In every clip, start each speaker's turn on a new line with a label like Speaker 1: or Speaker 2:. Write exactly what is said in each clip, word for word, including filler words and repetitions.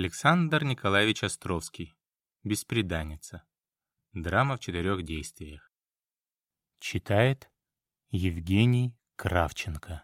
Speaker 1: Александр Николаевич Островский. Бесприданница. Драма в четырех действиях. Читает Евгений Кравченко.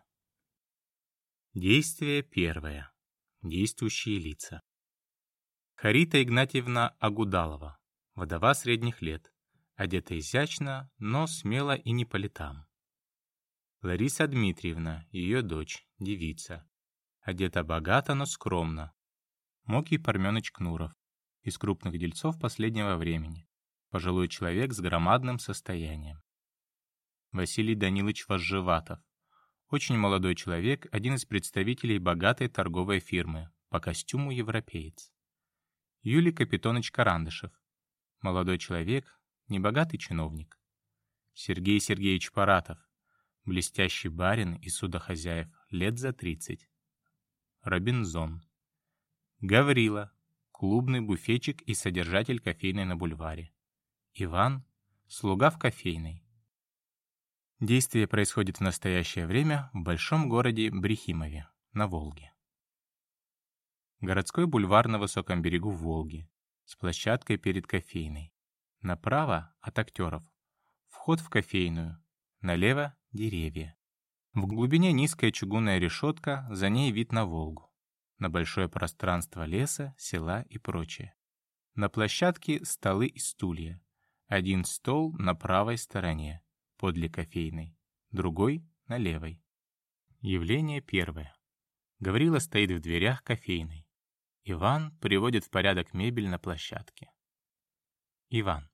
Speaker 1: Действие первое. Действующие лица. Харита Игнатьевна Агудалова, вдова средних лет, одета изящно, но смело и не по летам. Лариса Дмитриевна, ее дочь, девица, одета богато, но скромно. Мокий Парменыч Кнуров, из крупных дельцов последнего времени, пожилой человек с громадным состоянием. Василий Данилович Возжеватов, очень молодой человек, один из представителей богатой торговой фирмы, по костюму европеец. Юлий Капитоныч Карандышев, молодой человек, небогатый чиновник. Сергей Сергеевич Паратов, блестящий барин и судохозяев, лет за тридцать. Робинзон. Гаврила, клубный буфетчик и содержатель кофейной на бульваре. Иван, слуга в кофейной. Действие происходит в настоящее время в большом городе Брехимове, на Волге. Городской бульвар на высоком берегу Волги, с площадкой перед кофейной. Направо от актеров вход в кофейную, налево — деревья. В глубине низкая чугунная решетка, за ней вид на Волгу, на большое пространство леса, села и прочее. На площадке столы и стулья. Один стол на правой стороне, подле кофейной, другой — на левой. Явление первое. Гаврила стоит в дверях кофейной. Иван приводит в порядок мебель на площадке. Иван.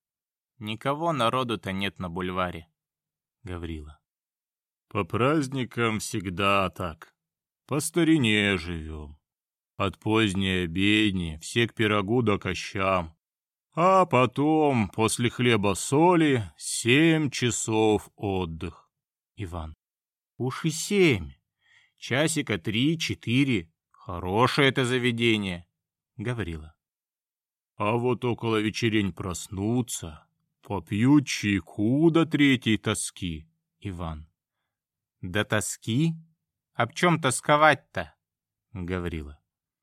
Speaker 1: Никого народу-то нет на бульваре. Гаврила.
Speaker 2: По праздникам всегда так. По старине живем. От поздней обедни все к пирогу да ко щам. А потом, после хлеба-соли, семь часов отдых.
Speaker 1: Иван. Уж и семь. Часика три-четыре. Хорошее это заведение. Гаврила.
Speaker 2: А вот около вечерень проснуться, попьют чайку до третьей тоски.
Speaker 1: Иван. До тоски? Об чем тосковать-то? Гаврила.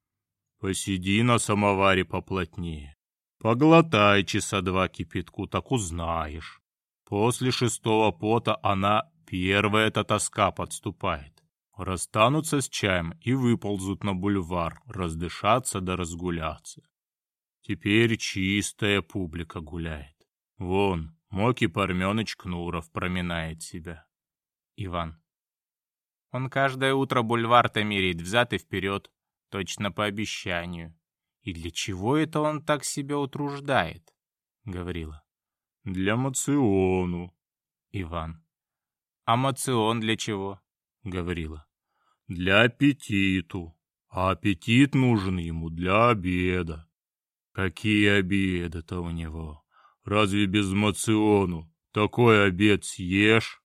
Speaker 2: Посиди на самоваре поплотнее. Поглотай часа два кипятку, так узнаешь. После шестого пота она первая-то тоска подступает. Расстанутся с чаем и выползут на бульвар, раздышаться да разгуляться. Теперь чистая публика гуляет. Вон, Мокий Парменыч Кнуров проминает себя.
Speaker 1: Иван. Он каждое утро бульвар-то меряет взад и вперед, точно по обещанию. И для чего это он так себя утруждает? Гаврила.
Speaker 2: Для моциону.
Speaker 1: Иван. А моцион для чего? Гаврила.
Speaker 2: Для аппетиту. А аппетит нужен ему для обеда. Какие обеды-то у него? Разве без моциону такой обед съешь?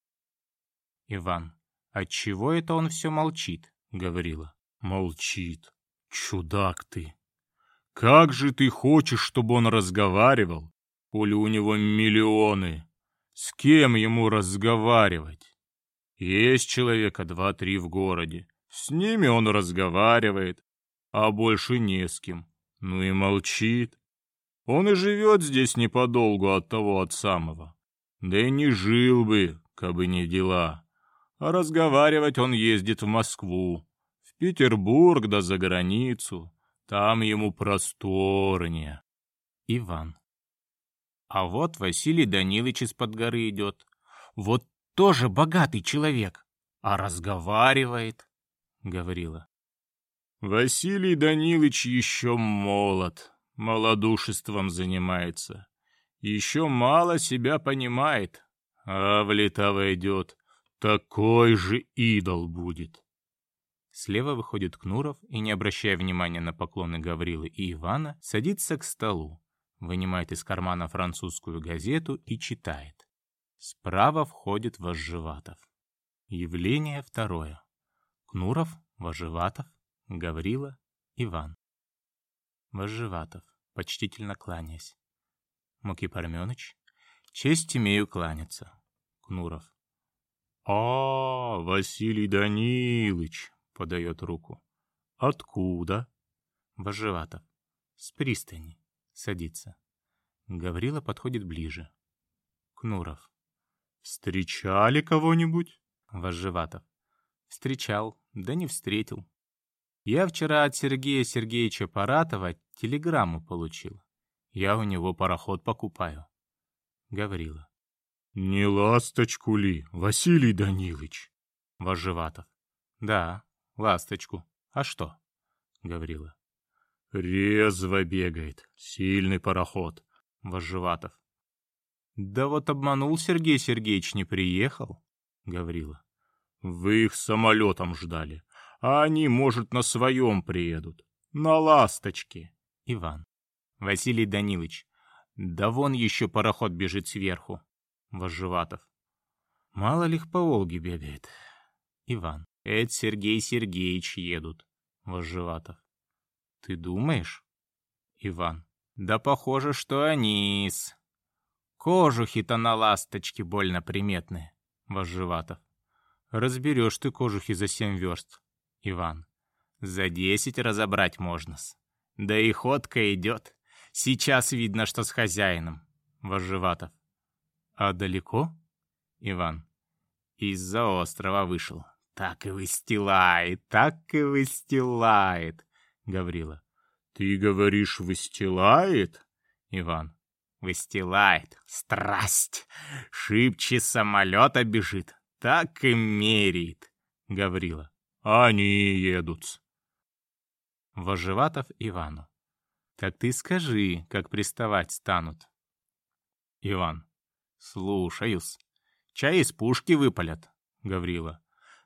Speaker 1: Иван. Отчего это он все молчит? Гаврила.
Speaker 2: Молчит. Чудак ты. Как же ты хочешь, чтобы он разговаривал, коли у него миллионы? С кем ему разговаривать? Есть человека два-три в городе. С ними он разговаривает, а больше не с кем. Ну и молчит. Он и живет здесь неподолгу от того от самого. Да и не жил бы, кабы не дела. А разговаривать он ездит в Москву, в Петербург да за границу. Там ему просторнее.
Speaker 1: Иван. А вот Василий Данилович из-под горы идет. Вот тоже богатый человек, а разговаривает. Гаврила.
Speaker 2: Василий Данилович еще молод, малодушеством занимается. Еще мало себя понимает, а в лета войдет. Такой же идол будет.
Speaker 1: Слева выходит Кнуров и, не обращая внимания на поклоны Гаврилы и Ивана, садится к столу, вынимает из кармана французскую газету и читает. Справа входит Возжеватов. Явление второе. Кнуров, Возжеватов, Гаврила, Иван. Возжеватов, почтительно кланяясь. Мокий Парменыч. Честь имею кланяться. Кнуров.
Speaker 2: «А, Василий Данилович!» — подает руку. «Откуда?»
Speaker 1: Вожеватов. С пристани. Садится. Гаврила подходит ближе. Кнуров.
Speaker 2: Встречали кого-нибудь?
Speaker 1: Вожеватов. Встречал, да не встретил. Я вчера от Сергея Сергеевича Паратова телеграмму получил. Я у него пароход покупаю. Гаврила.
Speaker 2: Не ласточку ли, Василий Данилович?
Speaker 1: Вожеватов. Да, ласточку. А что? Гаврила.
Speaker 2: Резво бегает, сильный пароход.
Speaker 1: Вожеватов. Да вот обманул Сергей Сергеевич, не приехал. Гаврила.
Speaker 2: Вы их самолетом ждали, а они, может, на своем приедут. На ласточке.
Speaker 1: Иван. Василий Данилович. Да вон еще пароход бежит сверху. Вожеватов. Мало ли их по Волге бегает. Иван. Это Сергей Сергеевич едут. Вожеватов. Ты думаешь? Иван. Да похоже, что они-с. Кожухи-то на ласточке больно приметные. Вожеватов. Разберешь ты кожухи за семь верст. Иван. За десять разобрать можно-с. Да и ходка идет. Сейчас видно, что с хозяином. Вожеватов. А далеко? Иван. Из-за острова вышел. Так и выстилает, так и выстилает. Гаврила.
Speaker 2: Ты говоришь, выстилает?
Speaker 1: Иван. Выстилает. Страсть. Шибче самолета бежит. Так и меряет. Гаврила.
Speaker 2: Они едут.
Speaker 1: Вожеватов Ивану. Так ты скажи, как приставать станут. Иван. Слушаюсь. Чай из пушки выпалят. Гаврила.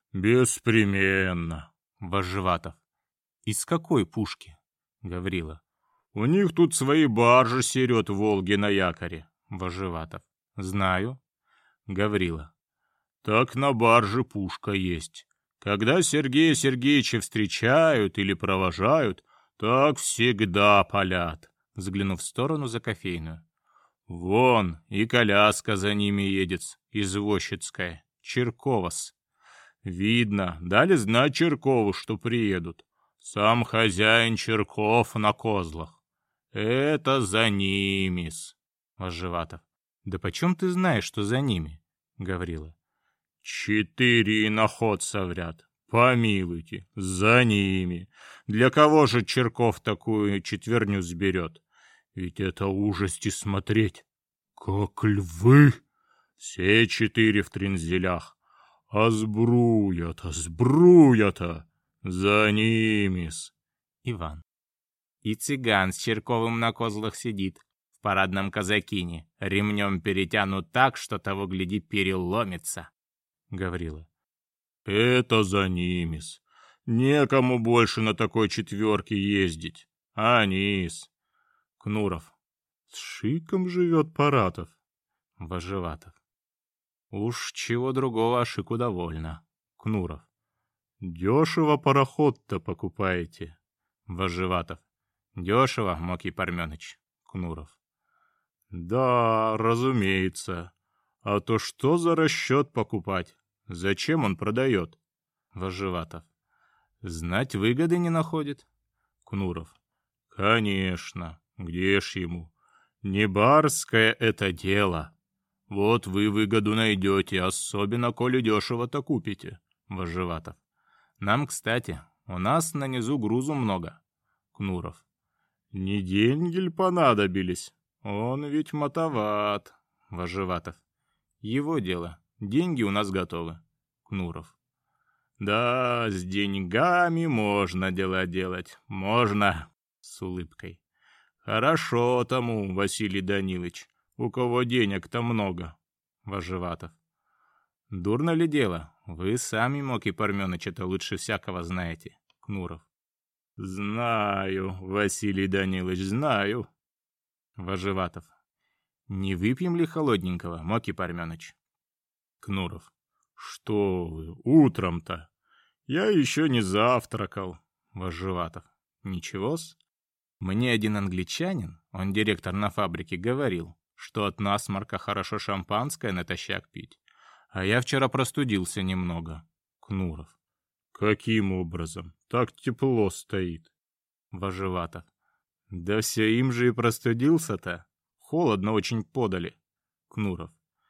Speaker 2: Беспременно.
Speaker 1: Вожеватов. Из какой пушки? Гаврила.
Speaker 2: У них тут свои баржи серет в Волге на якоре.
Speaker 1: Вожеватов. Знаю. Гаврила.
Speaker 2: Так на барже пушка есть. Когда Сергея Сергеевича встречают или провожают, так всегда палят, взглянув в сторону за кофейную. Вон и коляска за ними едет, извозчицкая, Черковос. Видно, дали знать Черкову, что приедут. Сам хозяин Черков на козлах. Это за ними-с. Вожеватов. Да почем ты знаешь, что за ними? Гаврила. Четыре иноходца вряд. Помилуйте, за ними. Для кого же Черков такую четверню сберет? Ведь это ужасти смотреть. Как львы. Все четыре в трензелях. А сбруя-то, сбруя-то. За ними-с. Иван. И цыган с Черковым на козлах сидит. В парадном казакине. Ремнем перетянут так, что того, гляди, переломится. Гаврила. Это за ними-с. Некому больше на такой четверке ездить. Они-с. Кнуров. С Шиком живет Паратов. Вожеватов. Уж чего другого, а Шику довольно. Кнуров. Дешево пароход-то покупаете. Вожеватов. Дешево, Мокий Парменыч. Кнуров. Да, разумеется. А то что за расчет покупать? Зачем он продает? Вожеватов. Знать выгоды не находит. Кнуров. Конечно. Где ж ему? Не барское это дело. Вот вы выгоду найдете, особенно коли дешево-то купите. Вожеватов. Нам, кстати, у нас на низу грузу много. Кнуров. Не деньги ль понадобились? Он ведь мотоват. Вожеватов. Его дело. Деньги у нас готовы. Кнуров. Да, с деньгами можно дела делать. Можно. С улыбкой. Хорошо тому, Василий Данилович, у кого денег-то много. Вожеватов. Дурно ли дело? Вы сами, Мокий Парменыч, это лучше всякого знаете. Кнуров. Знаю, Василий Данилович, знаю. Вожеватов. Не выпьем ли холодненького, Мокий Парменыч? Кнуров. Что вы, утром-то? Я еще не завтракал. Вожеватов. Ничего-с. Мне один англичанин, он директор на фабрике, говорил, что от насморка хорошо шампанское натощак пить. А я вчера простудился немного. Кнуров. Каким образом? Так тепло стоит.
Speaker 1: Вожеватов.
Speaker 2: Да все им же и простудился-то. Холодно очень подали.
Speaker 1: Кнуров.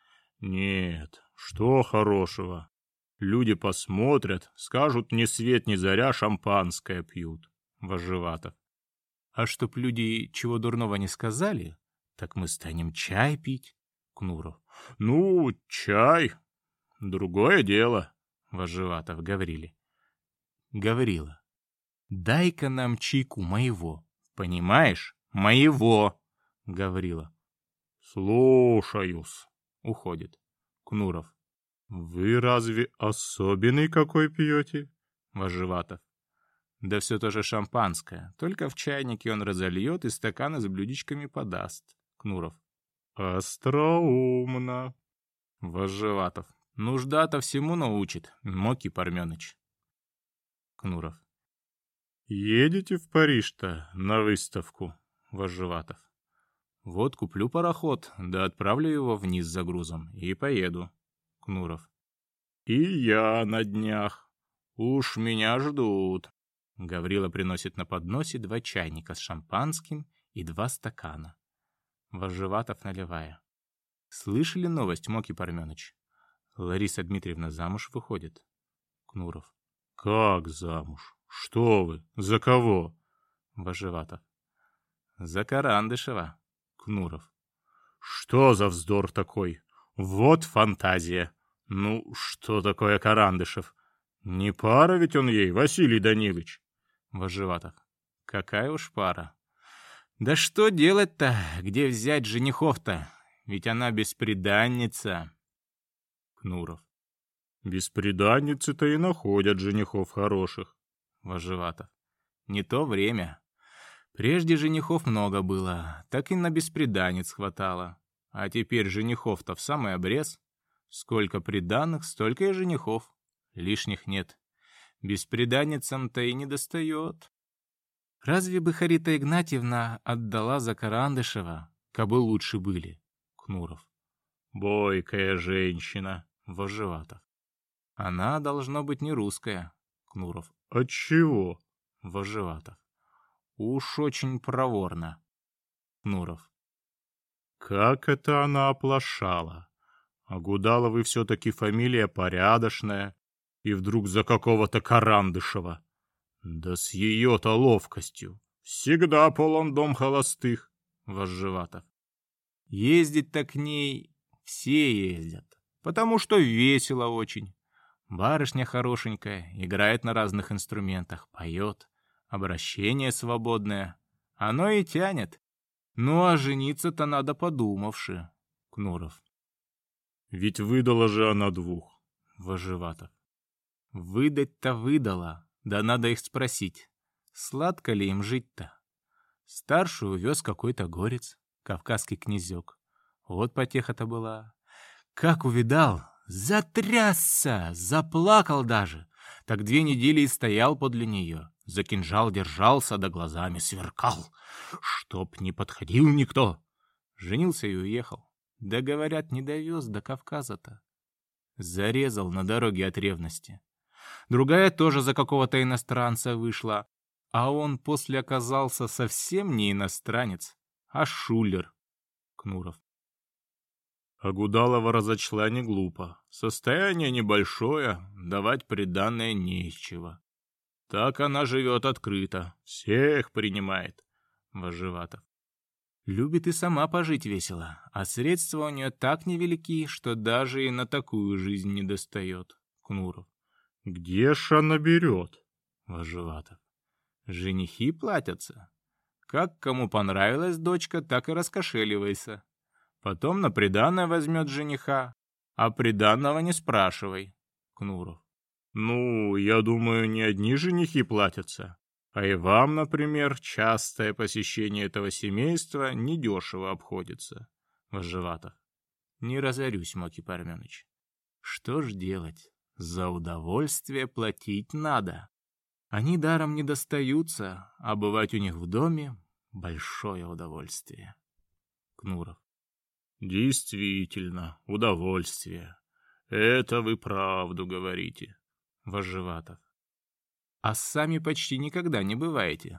Speaker 2: Нет, что хорошего. Люди посмотрят, скажут, ни свет ни заря шампанское пьют.
Speaker 1: Вожеватов. А чтоб люди чего дурного не сказали, так мы станем чай пить. Кнуров.
Speaker 2: Ну, чай. Другое дело.
Speaker 1: Вожеватов. Гавриле. Гаврила. Дай-ка нам чайку моего. Понимаешь? Моего. Гаврила.
Speaker 2: Слушаюсь.
Speaker 1: Уходит. Кнуров.
Speaker 2: Вы разве особенный какой пьете?
Speaker 1: Вожеватов. Да все то же шампанское, только в чайнике он разольет и стаканы с блюдечками подаст. Кнуров.
Speaker 2: Остроумно.
Speaker 1: Вожеватов. Нужда-то всему научит, Моки Парменыч. Кнуров.
Speaker 2: Едете в Париж-то на выставку?
Speaker 1: Вожеватов. Вот куплю пароход, да отправлю его вниз за грузом и поеду. Кнуров.
Speaker 2: И я на днях.
Speaker 1: Уж меня ждут. Гаврила приносит на подносе два чайника с шампанским и два стакана. Вожеватов, наливая. Слышали новость, Моки Парменыч? Лариса Дмитриевна замуж выходит. Кнуров.
Speaker 2: Как замуж? Что вы? За кого?
Speaker 1: Вожеватов. За Карандышева. Кнуров.
Speaker 2: Что за вздор такой? Вот фантазия. Ну, что такое Карандышев? Не пара ведь он ей, Василий Данилович.
Speaker 1: Вожеватов. Какая уж пара. Да что делать-то? Где взять женихов-то? Ведь она бесприданница. Кнуров.
Speaker 2: Бесприданницы-то и находят женихов хороших.
Speaker 1: Вожеватов. Не то время. Прежде женихов много было, так и на бесприданниц хватало. А теперь женихов-то в самый обрез. Сколько приданых, столько и женихов. Лишних нет. Бесприданницам-то и не достает. Разве бы Харита Игнатьевна отдала за Карандышева, кабы лучше были? Кнуров.
Speaker 2: Бойкая женщина.
Speaker 1: Вожеватов. Она должно быть не русская. Кнуров.
Speaker 2: Отчего?
Speaker 1: Вожеватов. Уж очень проворно. Кнуров.
Speaker 2: Как это она оплошала? А Гудаловы все-таки фамилия порядочная, и вдруг за какого-то Карандышева. Да с ее-то ловкостью. Всегда полон дом холостых.
Speaker 1: Вожеватов. Ездить-то к ней все ездят, потому что весело очень. Барышня хорошенькая, играет на разных инструментах, поет, обращение свободное. Оно и тянет. Ну а жениться-то надо подумавши. Кнуров.
Speaker 2: Ведь выдала же она двух.
Speaker 1: Вожеватов. Выдать-то выдала, да надо их спросить, сладко ли им жить-то. Старшую увез какой-то горец, кавказский князек. Вот потеха-то была. Как увидал, затрясся, заплакал даже. Так две недели и стоял подле нее. За кинжал держался, да глазами сверкал. Чтоб не подходил никто. Женился и уехал. Да, говорят, не довез до Кавказа-то. Зарезал на дороге от ревности. Другая тоже за какого-то иностранца вышла. А он после оказался совсем не иностранец, а шулер. Кнуров.
Speaker 2: А Гудалова разочла не глупо. Состояние небольшое, давать приданное не из чего. Так она живет открыто, всех принимает.
Speaker 1: Вожеватов. Любит и сама пожить весело, а средства у нее так невелики, что даже и на такую жизнь не достает. Кнуров.
Speaker 2: Где ж она берет?
Speaker 1: Вожеватов. Женихи платятся. Как кому понравилась дочка, так и раскошеливайся. Потом на приданое возьмет жениха, а приданого не спрашивай. Кнуров.
Speaker 2: Ну, я думаю, не одни женихи платятся. А и вам, например, частое посещение этого семейства недешево обходится.
Speaker 1: Вожеватов. Не разорюсь, Моки Парменыч. Что ж делать? За удовольствие платить надо. Они даром не достаются, а бывать у них в доме — большое удовольствие. Кнуров.
Speaker 2: Действительно, удовольствие. Это вы правду говорите.
Speaker 1: Вожеватов. А сами почти никогда не бываете.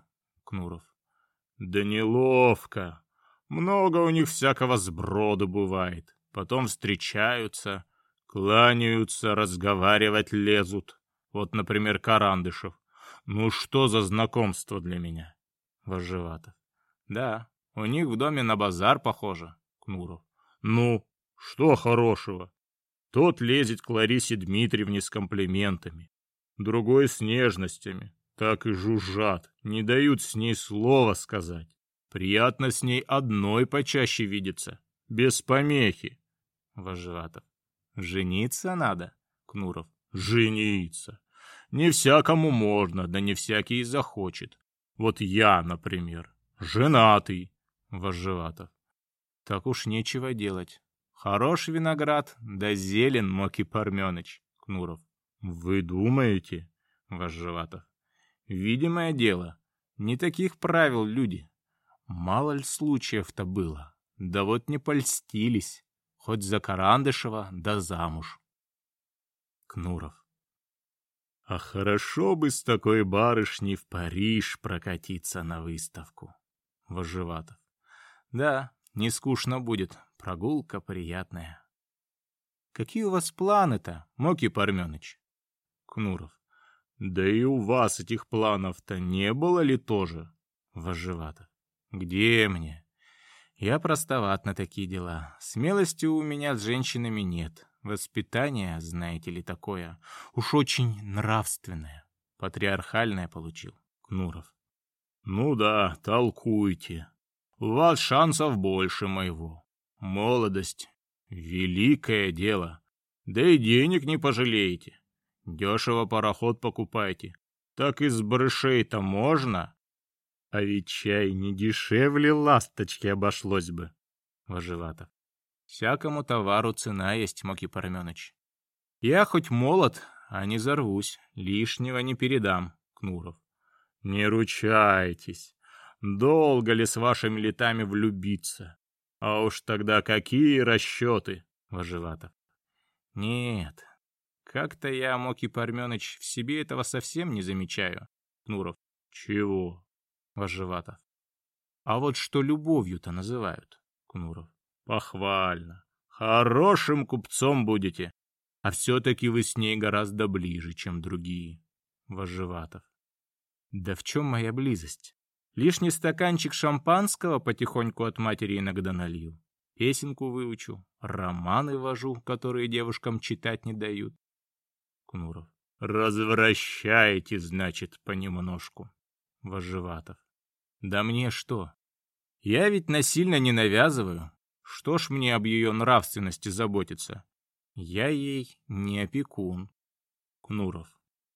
Speaker 1: Кнуров.
Speaker 2: Да неловко. Много у них всякого сброду бывает. Потом встречаются, кланяются, разговаривать лезут. Вот, например, Карандышев. Ну что за знакомство для меня?
Speaker 1: Вожеватов. Да, у них в доме на базар похоже. Кнуров.
Speaker 2: Ну, что хорошего? Тот лезет к Ларисе Дмитриевне с комплиментами, другой с нежностями. Так и жужжат, не дают с ней слова сказать. Приятно с ней одной почаще видеться, без помехи.
Speaker 1: Вожеватов. Жениться надо? Кнуров.
Speaker 2: Жениться. Не всякому можно, да не всякий и захочет. Вот я, например, женатый.
Speaker 1: Вожеватов. Так уж нечего делать. Хорош виноград, да зелен, Моки Парменыч. Кнуров.
Speaker 2: Вы думаете?
Speaker 1: Вожеватов. Видимое дело, не таких правил люди. Мало ли случаев-то было. Да вот не польстились. Хоть за Карандышева, да замуж. Кнуров.
Speaker 2: А хорошо бы с такой барышней в Париж прокатиться на выставку.
Speaker 1: Вожеватов. Да, не скучно будет. Прогулка приятная. Какие у вас планы-то, Моки Парменыч?
Speaker 2: Кнуров. Да и у вас этих планов-то не было ли тоже?
Speaker 1: Вожеватов. Где мне? Я простоват на такие дела. Смелости у меня с женщинами нет. Воспитание, знаете ли, такое, уж очень нравственное, патриархальное получил.
Speaker 2: Кнуров. Ну да, толкуйте. У вас шансов больше моего. Молодость — великое дело. Да и денег не пожалеете. Дешево пароход покупайте. Так из барышей-то можно. А ведь чай не дешевле ласточки обошлось бы.
Speaker 1: Вожеватов. Всякому товару цена есть, Моки Парменыч. Я хоть молод, а не зарвусь, лишнего не передам. Кнуров.
Speaker 2: Не ручайтесь. Долго ли с вашими летами влюбиться? А уж тогда какие расчеты?
Speaker 1: Вожеватов. Нет, как-то я, Моки Парменыч, в себе этого совсем не замечаю. Кнуров.
Speaker 2: Чего?
Speaker 1: Вожеватов. А вот что любовью-то называют. Кнуров.
Speaker 2: Похвально. Хорошим купцом будете. А все-таки вы с ней гораздо ближе, чем другие.
Speaker 1: Вожеватов. Да в чем моя близость? Лишний стаканчик шампанского потихоньку от матери иногда налью. Песенку выучу, романы вожу, которые девушкам читать не дают. Кнуров.
Speaker 2: Развращаете, значит, понемножку.
Speaker 1: Вожеватов. Да мне что? Я ведь насильно не навязываю. Что ж мне об ее нравственности заботиться? Я ей не опекун.
Speaker 2: Кнуров.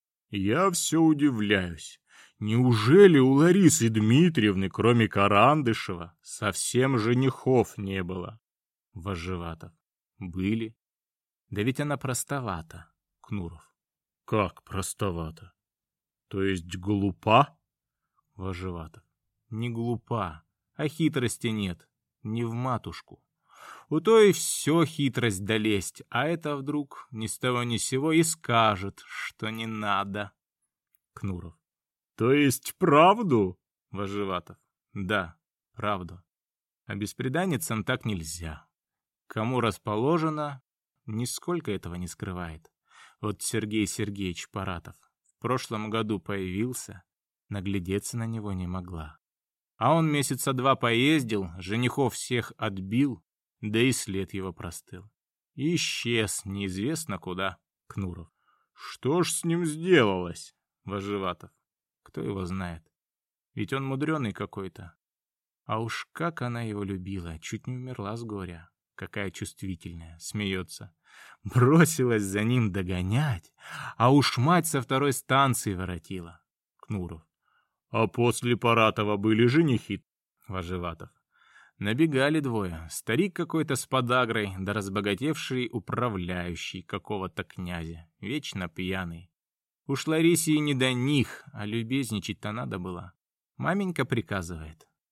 Speaker 2: Я все удивляюсь. Неужели у Ларисы Дмитриевны, кроме Карандышева, совсем женихов не было?
Speaker 1: Вожеватов. Были. Да ведь она простовата. Кнуров.
Speaker 2: Как простовата? То есть глупа?
Speaker 1: Вожеватов. Не глупа, а хитрости нет. Не в матушку. У той все хитрость долезть, а это вдруг ни с того ни с сего и скажет, что не надо. Кнуров.
Speaker 2: То есть правду?
Speaker 1: Вожеватов. Да, правду. А бесприданницам так нельзя. Кому расположено, нисколько этого не скрывает. Вот Сергей Сергеевич Паратов в прошлом году появился, наглядеться на него не могла. А он месяца два поездил, женихов всех отбил, да и след его простыл. И исчез неизвестно куда. Кнуров.
Speaker 2: Что ж с ним сделалось?
Speaker 1: Вожеватов. Кто его знает? Ведь он мудреный какой-то. А уж как она его любила, чуть не умерла с горя. Какая чувствительная, смеется. Бросилась за ним догонять, а уж мать со второй станции воротила. Кнуров.
Speaker 2: А после Паратова были женихи?
Speaker 1: Вожеватов. Набегали двое. Старик какой-то с подагрой, да разбогатевший управляющий какого-то князя, вечно пьяный. Уж Ларисе и не до них, а любезничать-то надо было. Маменька приказывает.